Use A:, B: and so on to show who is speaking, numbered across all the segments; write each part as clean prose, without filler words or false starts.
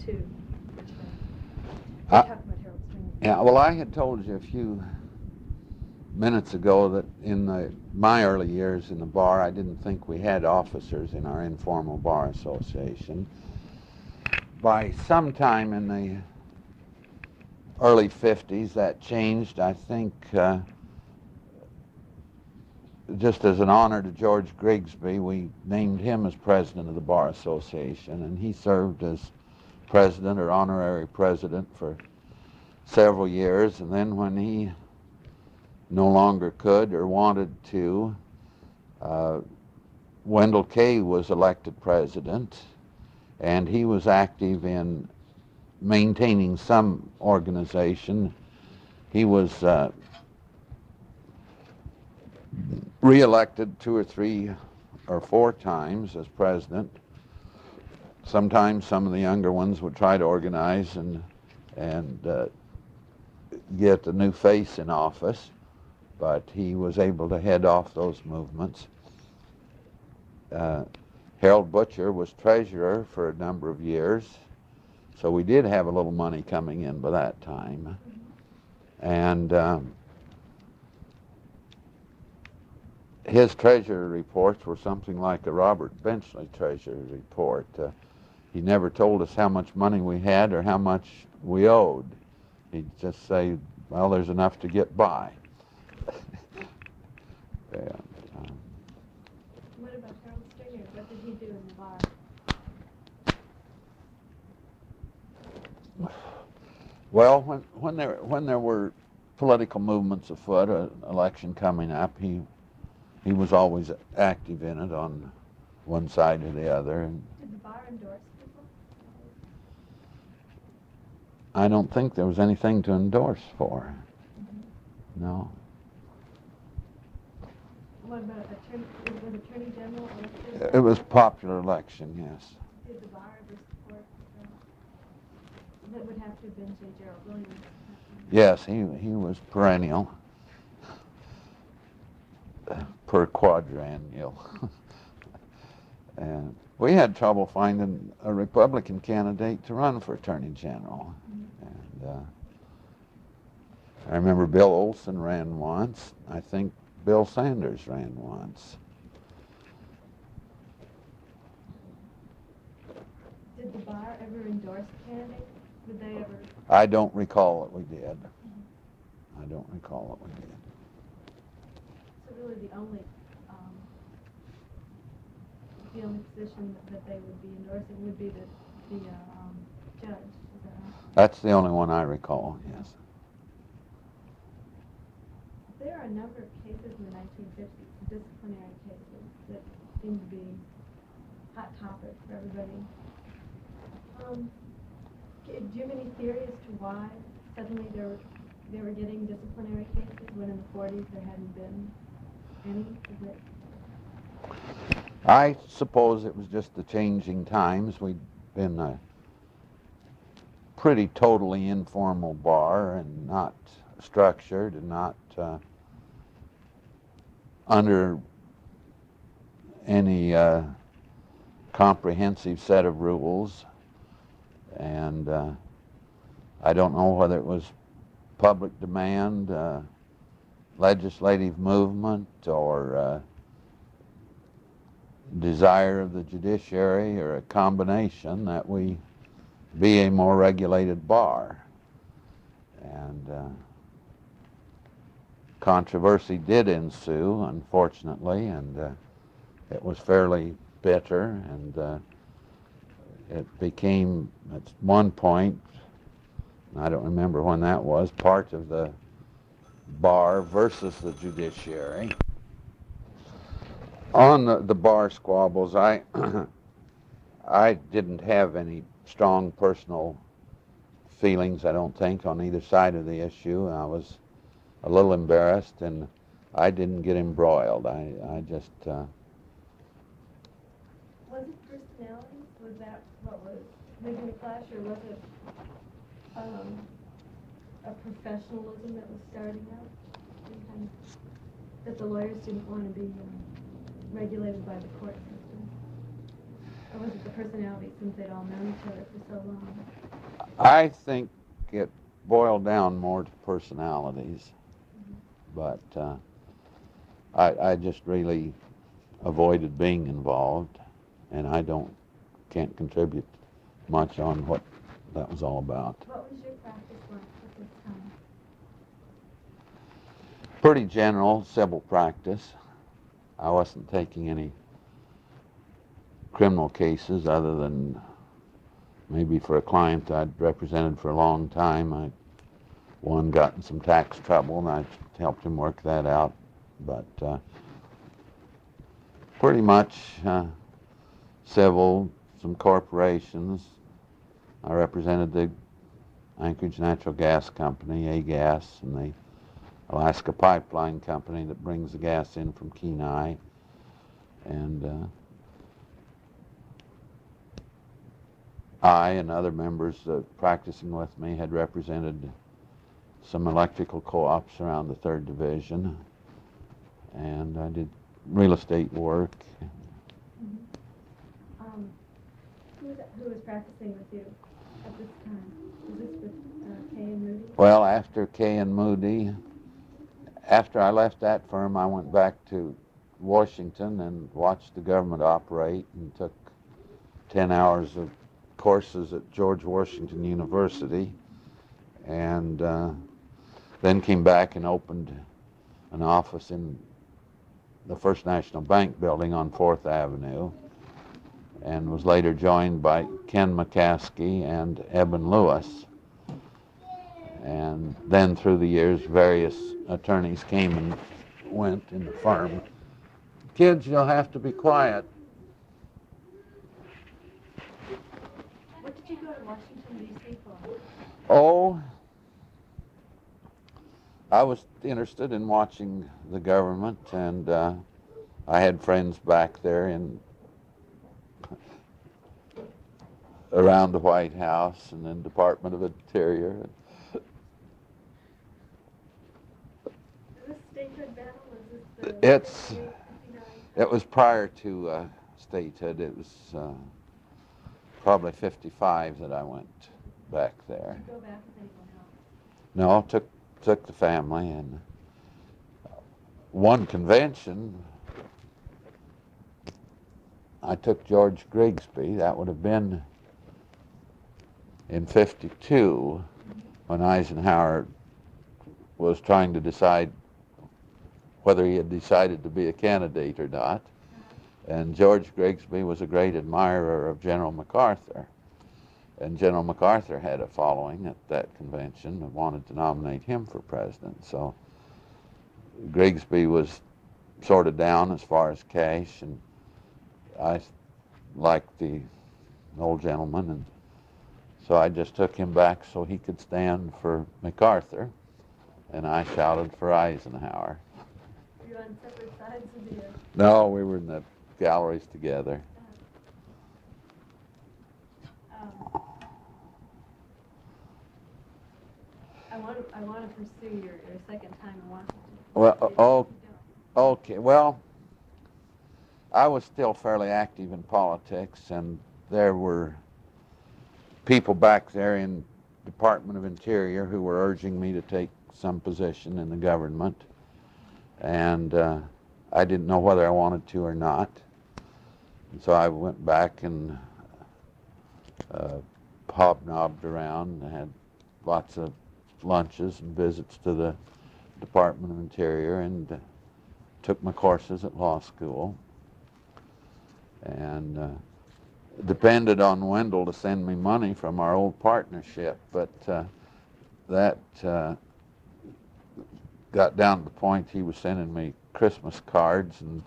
A: to Richmond.
B: I-
A: We're talking about Harold Stringer.
B: Yeah, well, I had told you a few minutes ago that in my early years in the bar, I didn't think we had officers in our informal bar association. By sometime in the early 50s, that changed. I think just as an honor to George Grigsby, we named him as president of the Bar Association, and he served as president or honorary president for several years, and then when he no longer could or wanted to, Wendell Kay was elected president, and he was active in maintaining some organization. He was reelected 2 or 3 or 4 times as president. Sometimes some of the younger ones would try to organize and get a new face in office, but he was able to head off those movements. Harold Butcher was treasurer for a number of years, so we did have a little money coming in by that time. And his treasury reports were something like a Robert Benchley treasury report. He never told us how much money we had or how much we owed. He'd just say, well, there's enough to get by. And,
A: What about Harold Stringer? What did he do in the bar?
B: well, when there were political movements afoot, an election coming up, he was always active in it on one side or the other. And
A: Did the bar endorse people?
B: I don't think there was anything to endorse for. No.
A: What about was Attorney General elected?
B: It was popular election, yes.
A: Did the bar ever support that would have to have been J. Gerald Williams?
B: Yes, he was perennial, per quadrennial. And we had trouble finding a Republican candidate to run for Attorney General. And I remember Bill Olson ran once. I think Bill Sanders ran once.
A: Did the bar ever endorse candidates? Did they ever?
B: I don't recall that we did. I don't recall that we did.
A: So really the only position that they would be endorsing would be the judge. Is that right?
B: That's the only one I recall, yes.
A: There are a number of cases in the 1950s, disciplinary cases, that seem to be hot topics for everybody. Do you have any theory as to why suddenly they were getting disciplinary cases when in the 40s there hadn't been any? Is it?
B: I suppose it was just the changing times. We'd been a pretty totally informal bar and not structured and not under any comprehensive set of rules. And I don't know whether it was public demand, legislative movement, or desire of the judiciary, or a combination, that we be a more regulated bar. And controversy did ensue, unfortunately, and it was fairly bitter, and it became, at one point, I don't remember when that was, part of the bar versus the judiciary. On the bar squabbles, I I didn't have any strong personal feelings, I don't think, on either side of the issue. I was a little embarrassed, and I didn't get embroiled. I just...
A: Was it personalities? Was that what was making the clash, or was it a professionalism that was starting out? Sometimes that the lawyers didn't want to be regulated by the court system? Or was it the personality since they'd all known each other for so long?
B: I think it boiled down more to personalities, but I just really avoided being involved, and can't contribute much on what that was all about.
A: What was your practice like at this time?
B: Pretty general civil practice. I wasn't taking any criminal cases other than maybe for a client I'd represented for a long time. One got in some tax trouble, and I helped him work that out. But pretty much civil, some corporations. I represented the Anchorage Natural Gas Company, A-Gas, and the Alaska Pipeline Company that brings the gas in from Kenai. And I and other members practicing with me had represented some electrical co-ops around the 3rd Division, and I did real estate work.
A: Who was practicing with you at this time? Was this with Kay and Moody?
B: Well, after Kay and Moody, after I left that firm, I went back to Washington and watched the government operate and took 10 hours of courses at George Washington University, and then came back and opened an office in the First National Bank building on 4th Avenue, and was later joined by Ken McCaskey and Eben Lewis. And then through the years, various attorneys came and went in the firm. Kids, you'll have to be quiet.
A: What did you go to Washington, D.C. for?
B: Oh, I was interested in watching the government, and I had friends back there around the White House and in Department of Interior.
A: Is this statehood battle? Is this the
B: It was prior to statehood. It was probably 55 that I went back there.
A: Did you go back with anyone else?
B: No, took the family, and one convention I took George Grigsby. That would have been in 52 when Eisenhower was trying to decide whether he had decided to be a candidate or not. And George Grigsby was a great admirer of General MacArthur. And General MacArthur had a following at that convention and wanted to nominate him for president. So Grigsby was sort of down as far as cash, and I liked the old gentleman, and so I just took him back so he could stand for MacArthur, and I shouted for Eisenhower.
A: Were you on separate sides of the...
B: No, we were in the galleries together.
A: I want to pursue your second time in Washington.
B: Well, okay. Well, I was still fairly active in politics, and there were people back there in Department of Interior who were urging me to take some position in the government, and I didn't know whether I wanted to or not. And so I went back and hobnobbed around and had lots of lunches and visits to the Department of Interior, and took my courses at law school, and depended on Wendell to send me money from our old partnership, but that got down to the point he was sending me Christmas cards, and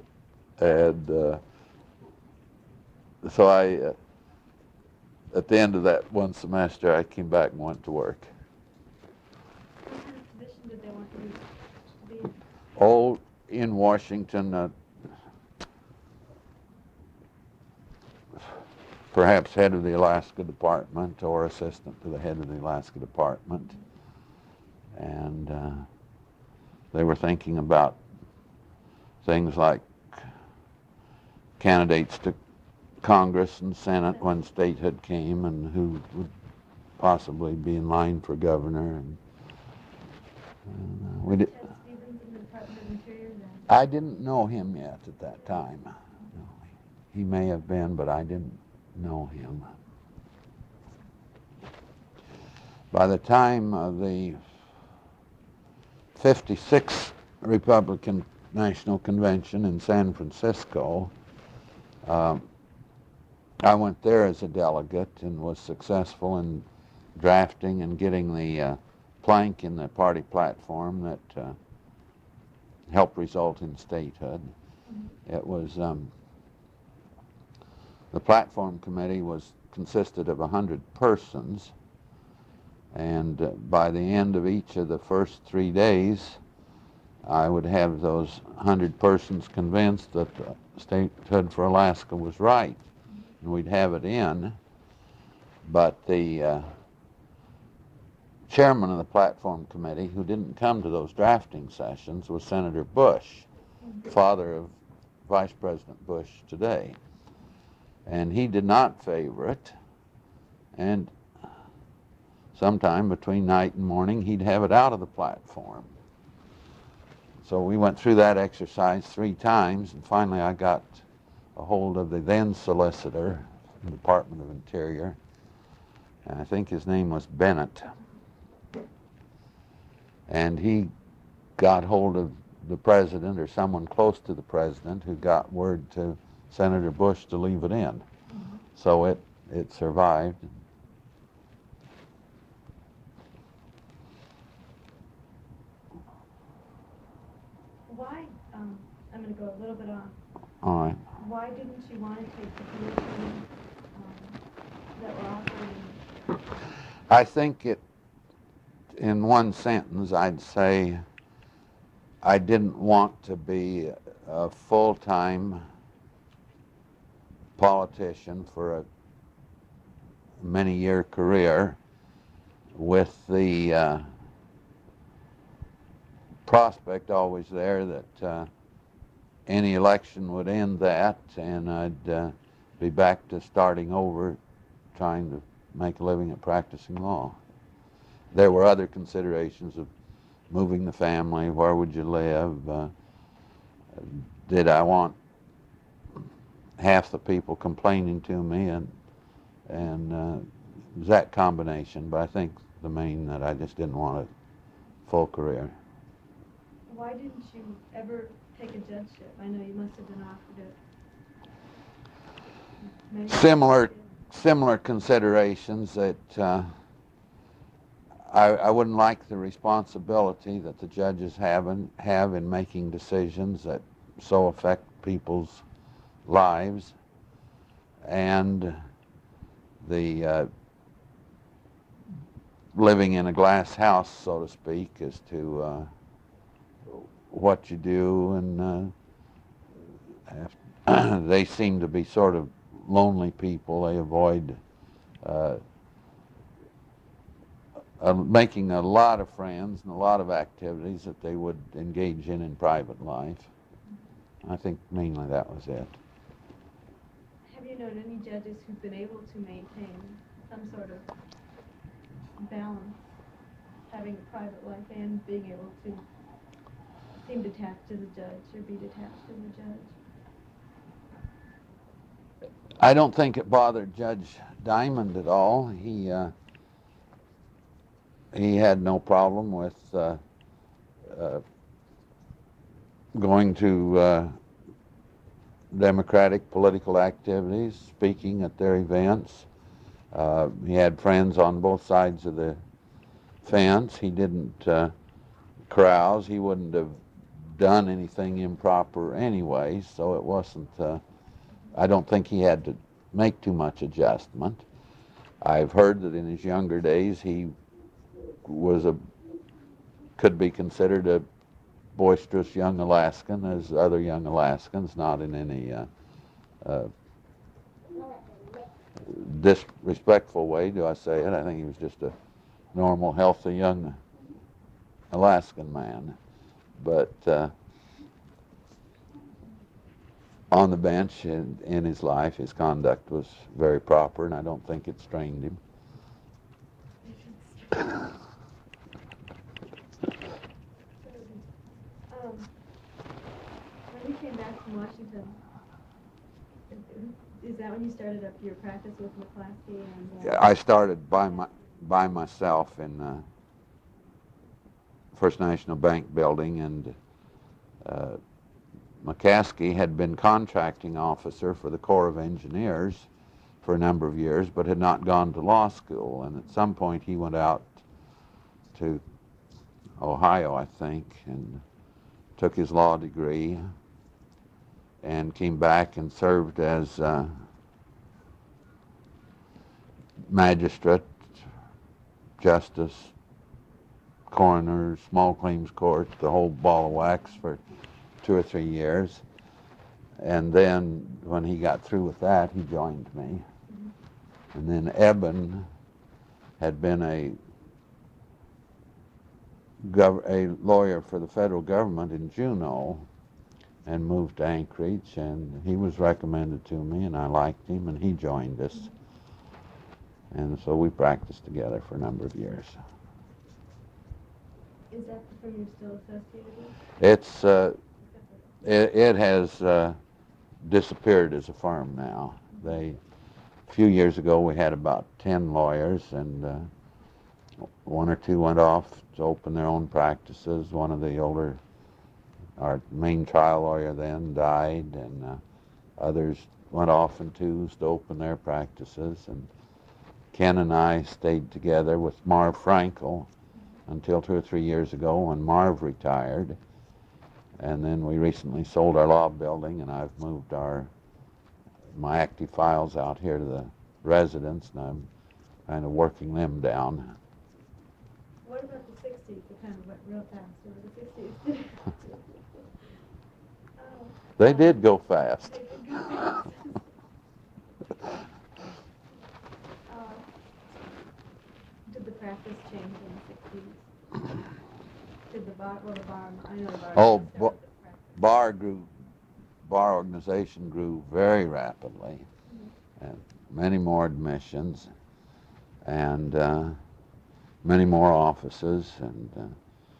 B: so I at the end of that one semester I came back and went to work.
A: What kind of position did they want you to be in?
B: Oh, in Washington, perhaps head of the Alaska Department or assistant to the head of the Alaska Department. And they were thinking about things like candidates to Congress and Senate when statehood came, and who would possibly be in line for governor. And we did.
A: Ted Stevens in the Department of Interior then?
B: I didn't know him yet at that time. No, he may have been, but I didn't know him. By the time of the 56th Republican National Convention in San Francisco, I went there as a delegate and was successful in drafting and getting the plank in the party platform that helped result in statehood. It was the platform committee consisted of 100 persons, and by the end of each of the first 3 days, I would have those 100 persons convinced that statehood for Alaska was right, and we'd have it in. But the chairman of the platform committee, who didn't come to those drafting sessions, was Senator Bush, father of Vice President Bush today. And he did not favor it, and sometime between night and morning, he'd have it out of the platform. So we went through that exercise 3 times, and finally I got a hold of the then solicitor in the Department of Interior, and I think his name was Bennett. And he got hold of the president or someone close to the president who got word to Senator Bush to leave it in. So it survived.
A: Why, I'm going to go a little bit on.
B: All right.
A: Why didn't you want to take the positions that were offered?
B: I think in one sentence, I'd say I didn't want to be a full-time politician for a many-year career with the prospect always there that any election would end that, and I'd be back to starting over, trying to make a living at practicing law. There were other considerations of moving the family, where would you live, did I want half the people complaining to me, and it was that combination, but I think the main that I just didn't want a full career.
A: Why didn't you ever take a judgeship? I know you must have been offered it.
B: Similar considerations that I wouldn't like the responsibility that the judges have in making decisions that so affect people's lives, and the living in a glass house, so to speak, as to what you do, and they seem to be sort of lonely people. They avoid making a lot of friends and a lot of activities that they would engage in private life. I think mainly that was it.
A: Have you known any judges who've been able to maintain some sort of balance, having a private life and being able to seem detached to the judge or be detached to the judge?
B: I don't think it bothered Judge Diamond at all. He had no problem with going to Democratic political activities, speaking at their events. He had friends on both sides of the fence. He didn't carouse. He wouldn't have done anything improper anyway, so it wasn't, I don't think he had to make too much adjustment. I've heard that in his younger days he could be considered a boisterous young Alaskan as other young Alaskans, not in any disrespectful way do I say it. I think he was just a normal, healthy young Alaskan man. But on the bench in his life. His conduct was very proper, and I don't think it strained him.
A: When you came back from Washington, is that when you started up your practice with McClaskey and?
B: I started by myself in First National Bank building, and McCaskey had been contracting officer for the Corps of Engineers for a number of years, but had not gone to law school. And at some point he went out to Ohio, I think, and took his law degree and came back and served as magistrate, justice, coroner, small claims court, the whole ball of wax for 2 or 3 years. And then when he got through with that, he joined me. And then Eben had been a lawyer for the federal government in Juneau and moved to Anchorage, and he was recommended to me, and I liked him, and he joined us. And so we practiced together for a number of years.
A: Is that the firm you're still associated with?
B: It's it has disappeared as a firm now. A few years ago we had about 10 lawyers, and 1 or 2 went off to open their own practices. One of the older, our main trial lawyer then, died, and others went off in twos to open their practices. And Ken and I stayed together with Marv Frankel until 2 or 3 years ago when Marv retired. And then we recently sold our law building, and I've moved my active files out here to the residence, and I'm kind of working them down.
A: What about the 60s? It kind of went real fast over the 60s.
B: They did go fast.
A: They did go fast. Did the practice change in the 60s? Did the bar, I know the bar.
B: Oh, bar organization grew very rapidly, and many more admissions, and many more offices, and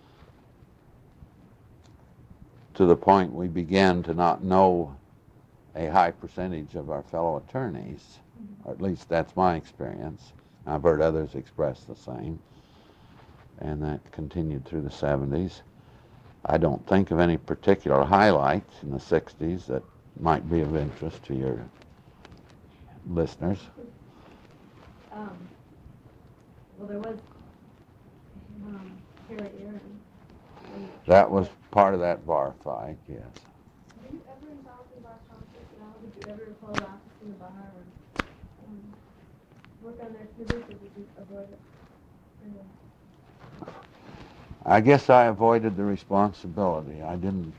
B: to the point we began to not know a high percentage of our fellow attorneys, or at least that's my experience. I've heard others express the same, and that continued through the 70s. I don't think of any particular highlights in the 60s that might be of interest to your listeners.
A: Well, there was Harry Aaron.
B: That was part of that bar fight, yes.
A: Were you ever involved in bar politics at all? Did you ever hold office in the bar or work on their committees, or did you avoid it?
B: I guess I avoided the responsibility. I didn't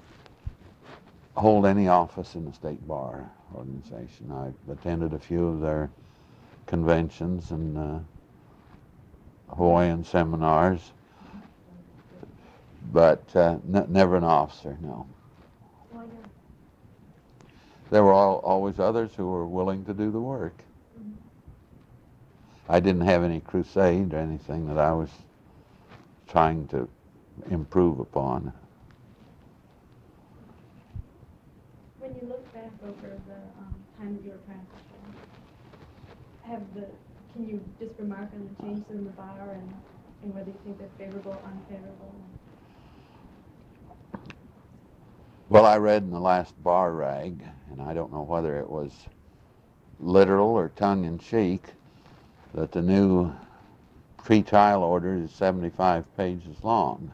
B: hold any office in the state bar organization. I attended a few of their conventions and Hawaiian seminars, but never an officer, no.
A: Why not?
B: There were always others who were willing to do the work. I didn't have any crusade or anything that I was trying to improve upon.
A: When you look back over the time that you were practicing, can you just remark on the changes in the bar and whether you think they're favorable or unfavorable?
B: Well, I read in the last bar rag, and I don't know whether it was literal or tongue-in-cheek, that the new pre-trial order is 75 pages long.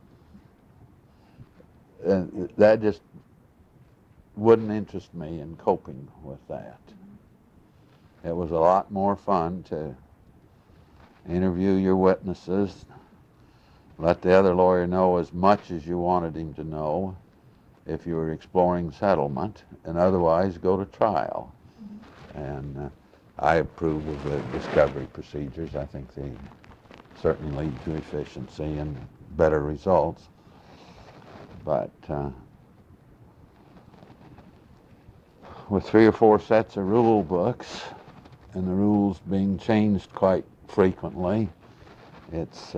B: And that just wouldn't interest me in coping with that. It was a lot more fun to interview your witnesses, let the other lawyer know as much as you wanted him to know if you were exploring settlement, and otherwise go to trial. And I approve of the discovery procedures. I think they certainly lead to efficiency and better results. But with 3 or 4 sets of rule books and the rules being changed quite frequently, it's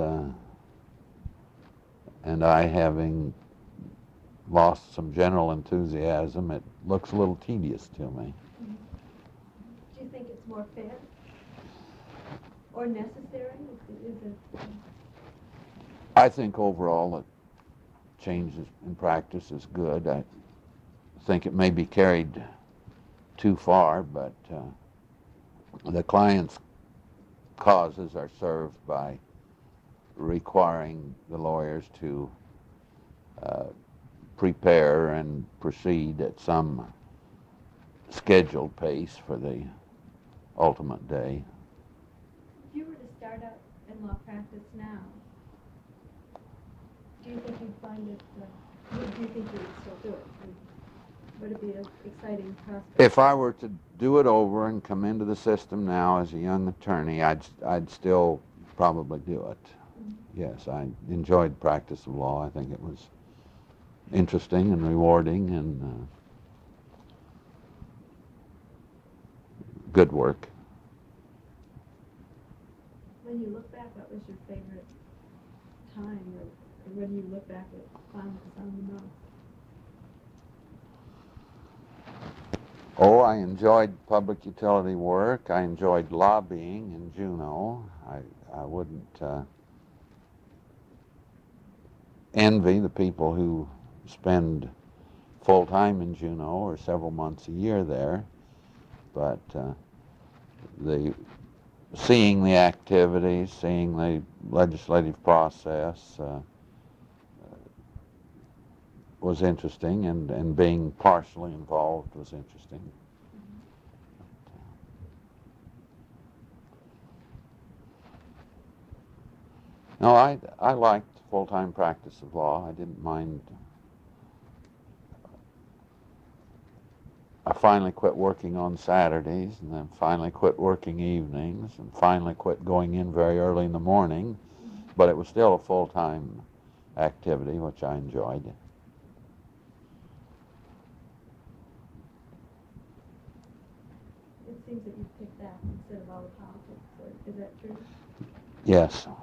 B: and I having lost some general enthusiasm, it looks a little tedious to me.
A: Do you think it's more fair or necessary? Is it?
B: I think overall the changes in practice is good. I think it may be carried too far, but the client's causes are served by requiring the lawyers to prepare and proceed at some scheduled pace for the ultimate day.
A: If you were to start out in law practice now, do you think you'd find it, do you think you would still do it? Would it be an exciting prospect?
B: If I were to do it over and come into the system now as a young attorney, I'd still probably do it.
A: Mm-hmm.
B: Yes, I enjoyed practice of law. I think it was interesting and rewarding and good work.
A: When you look back, what was your favorite time, or when you look back at Final Design the most?
B: Oh, I enjoyed public utility work. I enjoyed lobbying in Juneau. I wouldn't envy the people who spend full time in Juneau or several months a year there, but seeing the activities, seeing the legislative process was interesting, and being partially involved was interesting. No, I liked full-time practice of law. I didn't mind. I finally quit working on Saturdays, and then finally quit working evenings, and finally quit going in very early in the morning, but it was still a full-time activity, which I enjoyed.
A: It seems that you picked that instead of all the politics. Is that true?
B: Yes.